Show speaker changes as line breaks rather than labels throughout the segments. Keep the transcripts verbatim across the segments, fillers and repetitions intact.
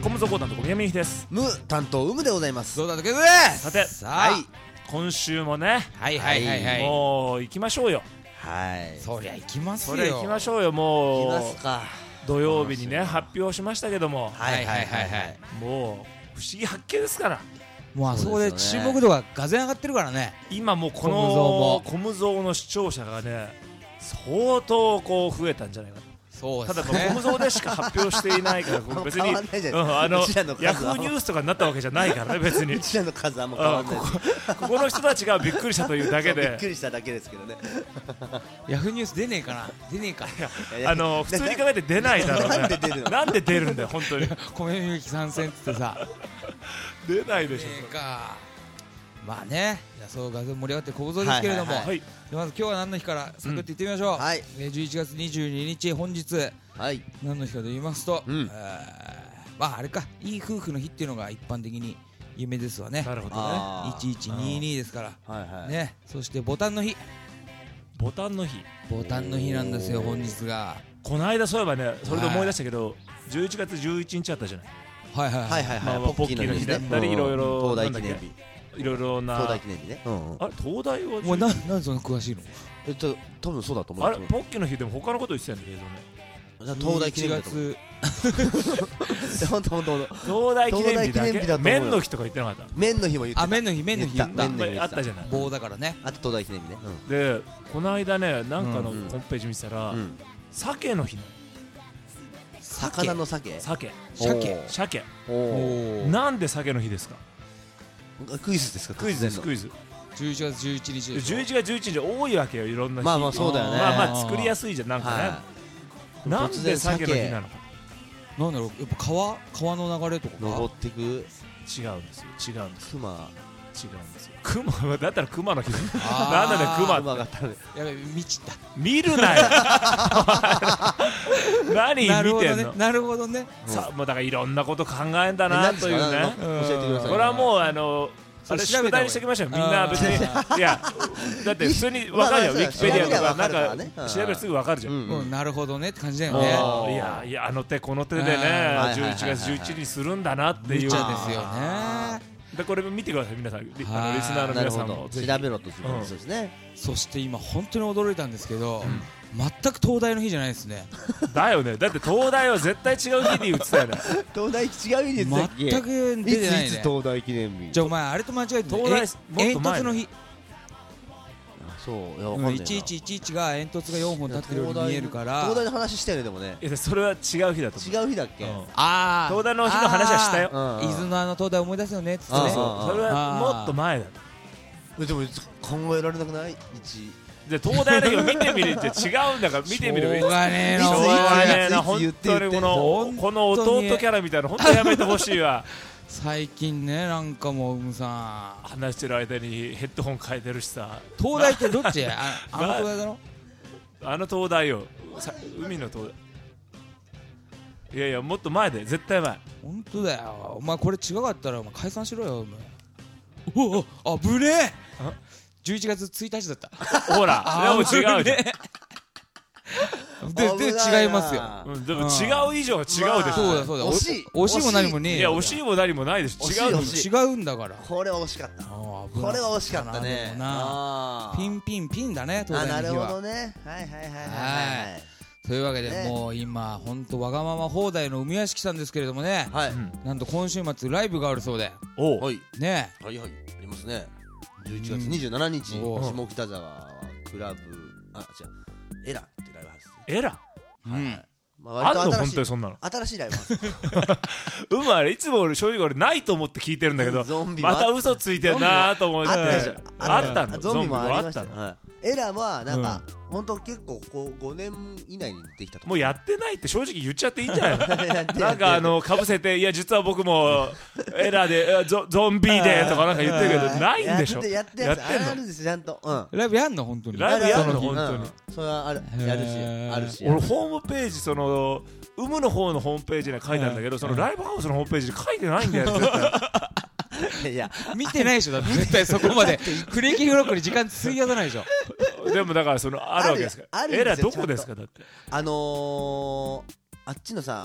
コムゾコ担当小宮美です。
ム担当ウムでございます。
どうだったけどね。
さて
さあ、
はい、今週もね、
はいはいはいはい、
もう行きましょうよ。
はい、
そりゃ行きますよ。
そりゃ行きましょうよ。もう
行きますか。
土曜日にね発表しましたけども、
はいはいはいはい、
もう不思議発見ですから。
もうあそこで注目度ががぜん上がってるからね。
今もうこのコムゾーの視聴者がね相当こう増えたんじゃないかと。
そうですね、
ただコムゾーでしか発表していないから別に、うん、あのヤフーニュースとかになったわけじゃないからね。別に
うちらの数はもう変わんないです。
ここ、ここの人たちがびっくりしたというだけで
びっくりしただけですけどね。
ヤフーニュース出ねえかな、出ねえか。
あの普通に考えて出ないだろうね。
なんで出るの。
なんで出るんだよ本当に。
小宮みゆき参戦ってさ
出ないでしょ。
出ねえか。まあね、いやそうがぜん盛り上がってコムゾーですけれども、
はい、
まず今日は何の日からサクッと言ってみましょう。
うん、はい、
じゅういちがつにじゅうににち本日、
はい、
何の日かと言いますと、
うん、
まああれか、いい夫婦の日っていうのが一般的に有名ですわね。
なるほどね。
いちいちににですから、
はいはい、
ね。そしてボタンの日、
ボタンの日、
ボタンの日なんですよ本日が。
この間そういえばね、それで思い出したけど、はい、じゅういちがつじゅういちにちあったじゃない。
はいはいはいはい、
まあ、ポッキーの日だったり、いろいろ
東大記念日、
いろいろな
東大記念日ね。
あれ東大は
お前ななんでそんな詳しいの。
えっと多分そうだと思う。
あれポッキーの日でも他のこと言ってたんだけどね。
東大記念日だと思う。本当本当本当。
東大記念日だけ。麺の日とか言ってなかった。
麺の日も言ってた。
あ、麺の日麺の日言った。
あったじゃない。
棒だからね。
あと東大記念日ね。
でこの間ねなんかのホームページ見てたら鮭の日の。
魚の鮭。
鮭。
鮭。
鮭。
おお。
なんで鮭の日ですか。
クイズですか。
クイズですクイズ。
じゅういちがつじゅういちにちでしょ。
じゅういちがつじゅういちにち多いわけよ、いろんな日。
まあまあそうだよね。
まあまあ作りやすいじゃんなんかね。なんで鮭の日なのか。
なんだろう、やっぱ川川の流れとか
登ってく。違うん
ですよ違うんです。
熊。
違うんですよ。熊だったら熊の日。なんだね熊。
熊がたる。
やべ見ちった。
見るなよ。何見てんの。
なるほどね。
さあもうだからいろんなこと考えんだなというね。
教えてください。
これはもうあの。あれ宿題にしておきましょう。みんな別にいやだって普通に分かるよ。ウィキペディアとかなんか調べるすぐ分かるじゃん。
なるほどねって感じだよね。
いやいやあの手この手でねじゅういちがつじゅういちにちにするんだなっていう。
無茶ですよね。
でこれ見てください皆さん、リスナーの皆さんも
調べろとするんですね。
そして今本当に驚いたんですけど、全く東大の日じゃないですね。
だよね。だって東大は絶対違う日に言ってたよね。
東大違う日ですね。
全く出てないね。
いつ東大記念日。
じゃあお前あれと間違えて
東大もっと前
の日。
そう
いちいちいちいちが煙突がよんほん立ってるように見えるから。
東大の話したよねでもね。
いやそれは違う日だと思う。
違う日だっけ。
ああ
東大の日の話はしたよ。
伊豆のあの東大思い出すよねって。
そうそうそれはもっと前だ。
でも考えられなくない。一
で東大だけど見てみるって違うんだから見てみる。
しょうがねえな。
しょうがねえな本当にこのこの弟キャラみたいな本当やめてほしいわ。
最近ねなんかもううむさん
話してる間にヘッドホン変えてるしさ。
東大ってどっち？ああの東大だろ。
あの東大よ。海の東大。いやいやもっと前で絶対前。
本当だよ。お前これ違かったらお前解散しろよお前。おおあぶねえ。じゅういちがつついたちだった。
ほらでも違うじゃん。
でで違いますよ。
でも違う以上は違うでしょ。
そうだそうだ。惜しい惜しいも何もねえ。
いや惜しいも何もないです。違う
違うんだから。
これは惜しかった。これは惜しかったね。
ピンピンピンだね東大の日は。
なるほどね。はいはいはいはい。
というわけでもう今本当わがまま放題の海屋敷さんですけれどもね。なんと今週末ライブがあるそうで。
おはい
ね
はいはいありますね。じゅういちがつにじゅうしちにち下北沢クラブあ違うエラってライブハウス。
エラ。
うん
あんの本当にそんなの。
新しいライブハウス。
うんあれいつも俺正直俺ないと思って聞いてるんだけどまた嘘ついてんなと思って。あったの。
ゾンビもありました。エラはなんか本当結構こうごねん以内にできたと。
もうやってないって正直言っちゃっていいんじゃないの。なんかあのかぶせていや実は僕もエラでゾゾンビでとかなんか言ってるけどないんでしょ。
やってやってあるんですちゃんと。
ライブやんの本当に。
ライブやんの本当に。
それはあるやるしあるし。
俺ホームページその有無の方のホームページには書いてあるんだけどそのライブハウスのホームページに書いてないんだよ絶対。
いや
見てないでしょだって絶対そこまでクリーキングロックに時間費やさないでしょ。
でもだからそのあるわけですから。エラどこですかだって。
あのー、あっちのさ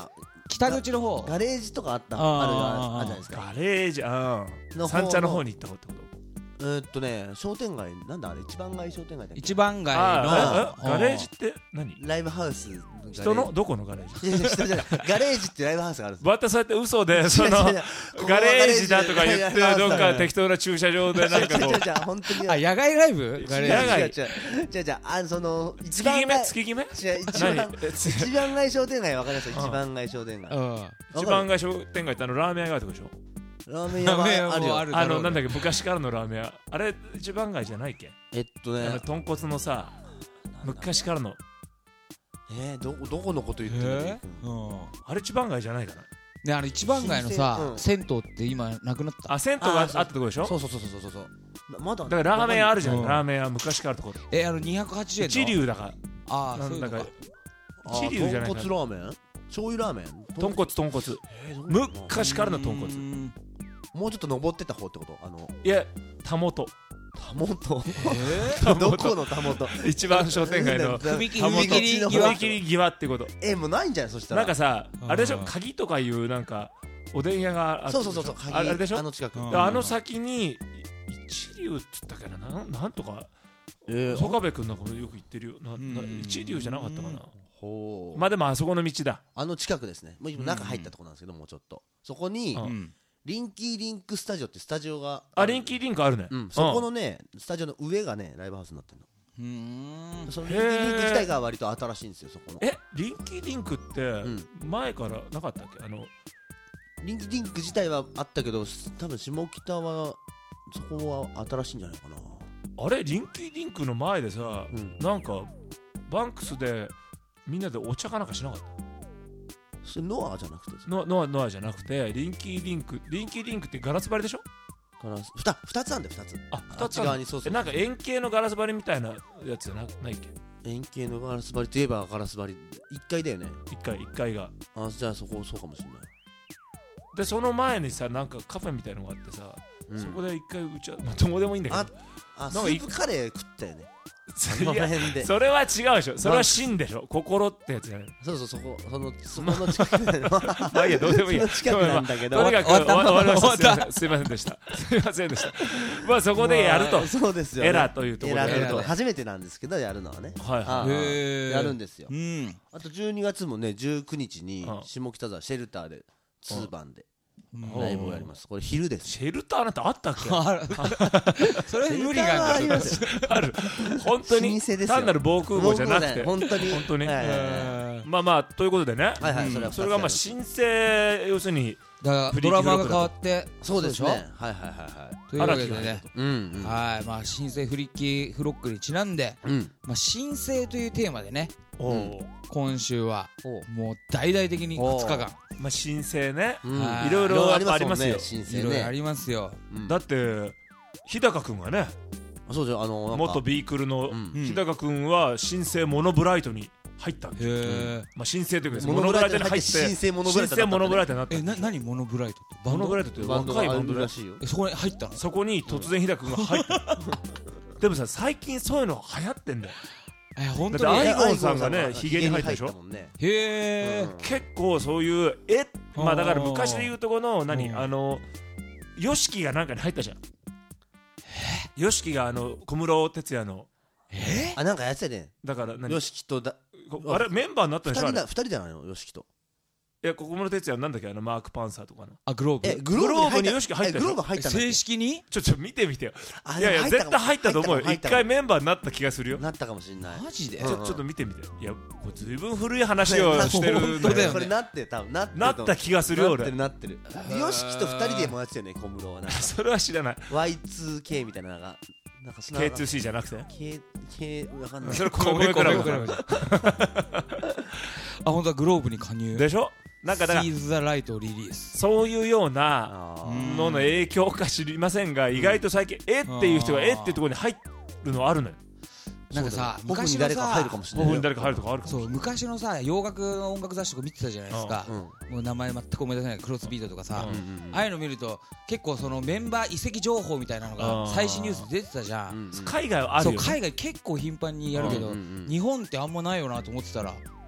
北口の方
ガレージとかあった
あー
あるあるじゃないですか。
ガレージあ
の方
三茶の方に行った方ってこと
えーっとね商店街なんだあれ一番街商店街だっけ。
一番街
あー
の
ええガレージって何
ライブハウス
人のどこのガレージ
いやいや人じゃないガレージってライブハウスがあるんですよ。
またそうやって嘘でその
違う違う違う
ガレージだとか言って
ここはガレージ
どっか適当な駐車場でなんかこう
違う違う違う本当に
あ野外ライブガレー
野外
違う違う違う違う違うあのその一
月
番
決め
街
月決め
違う一
何
番
えつ
一番街商店街わかります
うん
一番街商店街
ジうん
一番街商店街ってあのラーメン屋があるとこでしょ
ラーメン屋は
ラーメン屋も
あるよ
ある
あのなんだっけ昔からのラーメン屋あれ一番街じゃないっけ
えっと
あの
ね
豚骨のさ昔からの
えーどどこのこと言ってる
え
の
うん
あれ一番街じゃないかな
ねあの一番街のさ
新鮮
銭湯って今なくなった
あ銭湯があ
あー
ったとこでしょ
そうそうそうそうそうそうなまだ
だからラーメン屋あるじゃ
うんん
ラーメン屋昔からあるとこ
えあのにひゃくはちじゅうえんの
一流だから
ああ
なんだか
そういうのか
あー
一流じゃないか
豚骨ラーメン醤油ラーメン
豚骨豚骨
えーどうなの
昔からの豚骨
うーん
もうちょっと登ってった方ってことあの
いやたもと
たもと
え
たも
ど
と
このたもと
一番商店街の
踏切
たもと
踏切際
踏切際ってこと
えもうないんじゃないそしたら
なんかさ
うん
あれでしょ鍵とかいうなんかおでん屋があって
そうそうそうそう
あれでしょ
あの近く
うん
であの先にい一流っつったっけななんなんとか
えー
曽我部君なんかもよく言ってるよなな
うん
一流じゃなかったかな
ほう
まあでもあそこの道だ
あの近くですねもう今中入ったとこなんですけどもうちょっとそこに
うん
うん
リンキーリンクスタジオってスタジオが
あリンキーリンクあるね
うんそこのねスタジオの上がねライブハウスになってる
うーん
のそのリンキーリンク自体が割と新しいんですよそこの
えリンキーリンクって
うん
前からなかったっけあの
リンキーリンク自体はあったけど多分下北はそこは新しいんじゃないかな
あれリンキーリンクの前でさ
うん
なんかバンクスでみんなでお茶かなんかしなかった
それノアじゃなくて
ノアノアノアじゃなくてリンキーリンクリンキーリンクってガラス張りでしょ
ガラスふた二つあんだよ二つ
あ
あっち
二つある
側にそうそう
えなんか円形のガラス張りみたいなやつじゃなないっけ
円形のガラス張りといえばガラス張り一階だよね
一階一階が
あじゃあそこそうかもしれない
でその前にさなんかカフェみたいのがあってさ、
うん
そこで一回うちはまあどこでもいいんだけ
あ
ど
あス
なんかい
ープカレー食ったよねあの
いや
辺で
それは違うでしょそれは芯でしょ心ってやつじゃない
そうそうそこそのそこの近くで
まあいいやどうでもいいや
その近くなんだけど
とにかく
終わった
終わ終わりまし
終わった
たすいませんすいませんでしたすいませんでしたまあそこでやると
まあそうですよね
エラーというところで
エラーというところ
エラー
初めてなんですけどやるのはね
はいはい
ああ
へー
やるんですよ
うん
あとじゅうにがつもねじゅうくにちに
うん
下北沢シェルターでツーバンで
うん
ライブをやりますこれ昼です
シェルターなんてあったっけ
あらそれ無理があるんだ
シェルターはありますよ
ある本当に
老舗ですよ
単なる防空壕じゃなくて
本当に
本当に
はいはいはい
え
まあまあということでね
はいはい
うん
それは
それがまあ申請要するに
ーだからドラマが変わって
そうですね
しょ
はいはいはいはい
というわけでね
うんうん
はいまあ新生フリッキーフロックにちなんで
うん
まあ新生というテーマでね
おう
今週は
おう
もう大々的にふつかかん
まあ申請ね
うん
はい
いろいろやっぱありますよ
申請
いろいろあ
ね
りますよ
うん
だって日高君がね
そうじゃあのなんか
元ビークルの
うん
うん
日高君は新生モノブライトに入ったんですよ
へえ
まあ新生というか
モノブライトに入って
新
新生モノブライト
生モノブライトになった
えな何モノブライトってバンド
モノブライトって
バンド
若い
があ
バンドで
るらしいよ
えそこに入ったの
そこに突然日高君が入ったでもさ最近そういうの流行ってんだよ
え本
だ
当にえ
ってアイゴンさんがねヒゲに入ったでしょ
ヒゲに入もんね
へえ
うん
結構そういうえまあだから昔で言うとこの何
うん
あの ヨシキがなんかに入ったじゃんヨシキがあの小室哲哉の
え
あなんかやってたね
だから何
よしきとだ
こあれメンバーになった
二
でしょあれ
人だ二人じゃないのよしきと
いや小室哲哉なんだっけあのマーク・パンサーとかの
あグローブ
えグ
グローブに
入った
よしき入ったでしょ
えグローブ入ったんだっけ
正式に
ちょちょ見てみてよ
あ
いやいや絶対入ったと思うよ一
入ったかも
回メンバーになった気がするよ
なったかもしれない
マジで
ち
うん
ょちょっと見てみていやこれずいぶん古い話をしてるん
本当だよね
これなって多分なってる
なった気がするよ
なって
俺
るなってるよしきと二人でもやってたよね小室はなんか
それは知らない
ワイツーケー みたいなのがなんかその
ケーツーシー じゃなくて
K K わかんない
それ米米クラブ
米米クあ本当はグローブに加入
でしょなんかだから
Seize the Light をリリース
そういうような
あー
うん
のの影響か知りませんが意外と最近えっていう人がえっていうところに入るのあるのよ
なんかさ
僕に
昔の
誰か入るか
さ
もしれないよ
ここに誰か入るとかあるかもしれ
そう昔のさ洋楽の音楽雑誌とか見てたじゃないですか
うん
もう名前全く思い出せないクロスビートとかさ
うん
うんうん
ああいうの見ると結構そのメンバー移籍情報みたいなのが
うん
最新ニュースで出てたじゃ
うんん
ない海外はある
そう
よね
海外結構頻繁にやるけど
うんうんうん
日本ってあんまないよなと思ってたら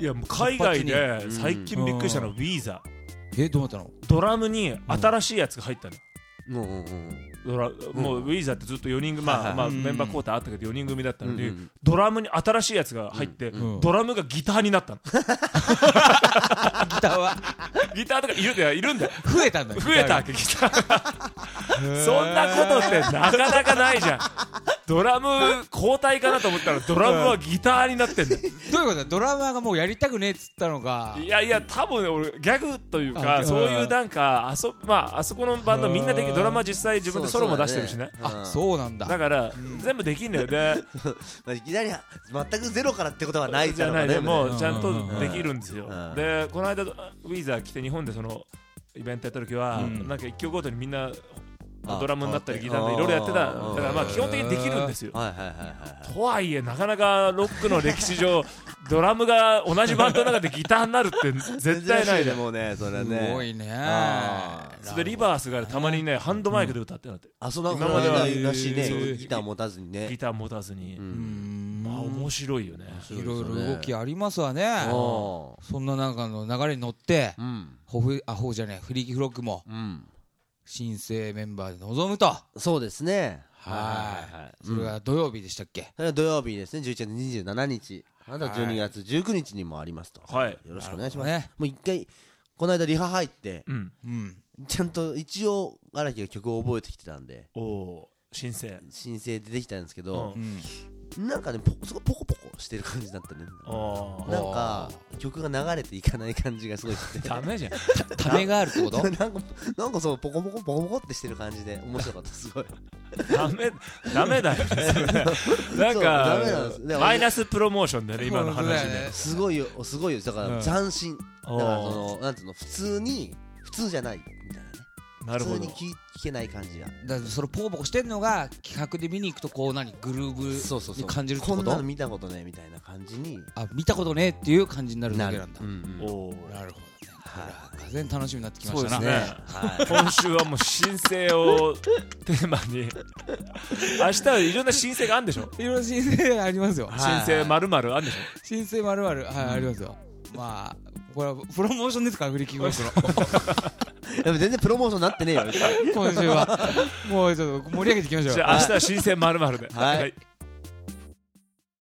いやもう海外で最近びっくりしたのはウィーザ
えどうなったの？
ドラムに新しいやつが入ったのよ、
うんうんうん
ドラもうウィーザーってずっとよにん組、まあまあメンバー交代あったけどよにん組だったのに、
うんうん、
ドラムに新しいやつが入って、
うん、
ドラムがギターになったの
ギターは
ギターとかいるんだよいるんだよ
増えたんだよ
増えたわけギターがそんなことってなかなかないじゃんドラム交代かなと思ったらドラムはギターになってんだよ
どういうことだドラマーがもうやりたくねえっつったのか
いやいや多分ね俺ギャグという
あ
かそういうなんかあそ,、まあ、あそこのバンドみんなできドラマ実際自分でソロも出してるしね
あそうなんだ
だから全部できんだよね
いきなり全くゼロからってことはない
じゃないねもうちゃんと
うん
できるんですよでこの間ウィーザー来て日本でそのイベントやった時は
うん
なんか一曲ごとにみんなドラムになったり
あ
ギターでいろいろやってただ
あ
からまあ基本的にできるんですよ
はいはいはいはい
とはいえなかなかロックの歴史上ドラムが同じバンドの中でギターになるって絶対ないね
もうねそれは
す
ね
ごいね
あ
それでリバースがたまにねハンドマイクで歌ってなって
あそうなん
今までは
らしいね
へー
ギター持たずにね
ギター持たずに
う
うんん
まあ面白いよね
いろいろ動きありますわね
お
そんな中の流れに乗って
うん
ホフあホフじゃねえフリーキーフロックも
うん
新生メンバーで臨むと
そうですね
はい
はい
それが土曜日でしたっけ
それは土曜日ですねじゅういちがつにじゅうしちにちあとはじゅうにがつじゅうくにちにもありますと
はい
よろしくお願いします
ね
もう一回この間リハ入って
うん
うん
ちゃんと一応荒木が曲を覚えてきてたんで
おお新生
申請出てきたんですけど
うん
なんかねポすごいポコポコしてる感じだったね
ああ
なんか曲が流れていかない感じがすごいして
ダメじゃん
ためがあるってこと
なんかなんかそうポコポコポコポコってしてる感じで面白かったすごい
ダメダメだよねなん
そうダメなんですで
かマイナスプロモーションだよね今の話
そうだよ
で
ね
すごいよすごいよだから
うん
斬新だ
お
からそ
ー
のなんていうの普通に普通じゃないみたいなね
なるほど
普通に聞聞けない感じが
だからそのポコポコしてんのが企画で見に行くとこう何グルーブに
そうそうそう
感じるってこと
こんなの見たことねみたいな感じに
あ見たことねえっていう感じになるだけなんだ
うんうん
おお
なるほどね
は
がぜん楽しみになってきましたな
そうですね
はい
今週はもう申請をテーマに明日はいろんな申請があるんでしょ
いろいろ申請ありますよ
はい
申請まるまるあるんでしょ
申請まるまるはいありますよまあこれはプロモーションですからフリーキックボックの
でも全然プロモーションになってねえよ
今週はもうちょっと盛り上げていきましょう
じゃあ明日は申請まるまるで
はい